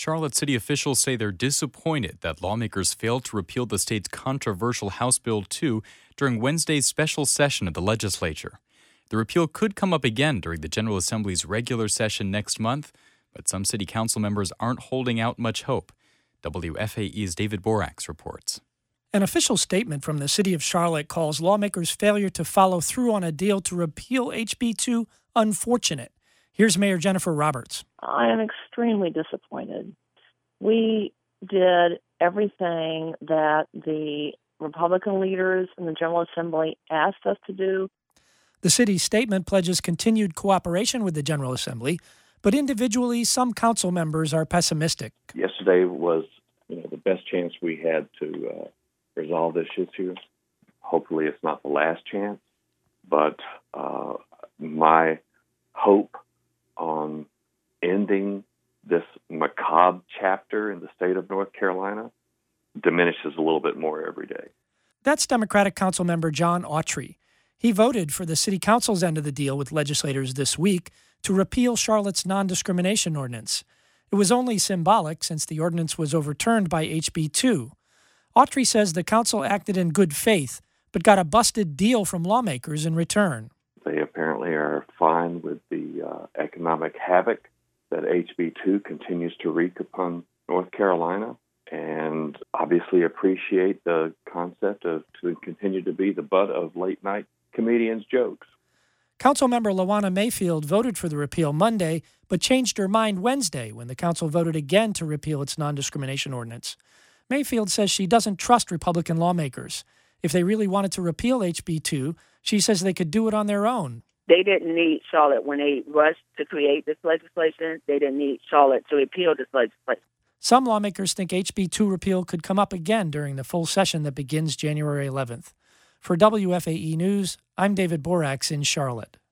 Charlotte city officials say they're disappointed that lawmakers failed to repeal the state's controversial House Bill 2 during Wednesday's special session of the legislature. The repeal could come up again during the General Assembly's regular session next month, but some city council members aren't holding out much hope. WFAE's David Borax reports. An official statement from the city of Charlotte calls lawmakers' failure to follow through on a deal to repeal HB 2 unfortunate. Here's Mayor Jennifer Roberts. I am extremely disappointed. We did everything that the Republican leaders in the General Assembly asked us to do. The city's statement pledges continued cooperation with the General Assembly, but individually, some council members are pessimistic. Yesterday was the best chance we had to resolve this issue. Hopefully it's not the last chance, but my hope on ending this macabre chapter in the state of North Carolina diminishes a little bit more every day. That's Democratic Council Member John Autry. He voted for the city council's end of the deal with legislators this week to repeal Charlotte's non-discrimination ordinance. It was only symbolic since the ordinance was overturned by HB 2. Autry says the council acted in good faith, but got a busted deal from lawmakers in return. They apparently are fine with the economic havoc that HB 2 continues to wreak upon North Carolina, and obviously appreciate the concept of to continue to be the butt of late-night comedians' jokes. Councilmember Lawana Mayfield voted for the repeal Monday, but changed her mind Wednesday when the council voted again to repeal its non-discrimination ordinance. Mayfield says she doesn't trust Republican lawmakers. If they really wanted to repeal HB 2, she says they could do it on their own. They didn't need Charlotte when they rushed to create this legislation. They didn't need Charlotte to repeal this legislation. Some lawmakers think HB 2 repeal could come up again during the full session that begins January 11th. For WFAE News, I'm David Borax in Charlotte.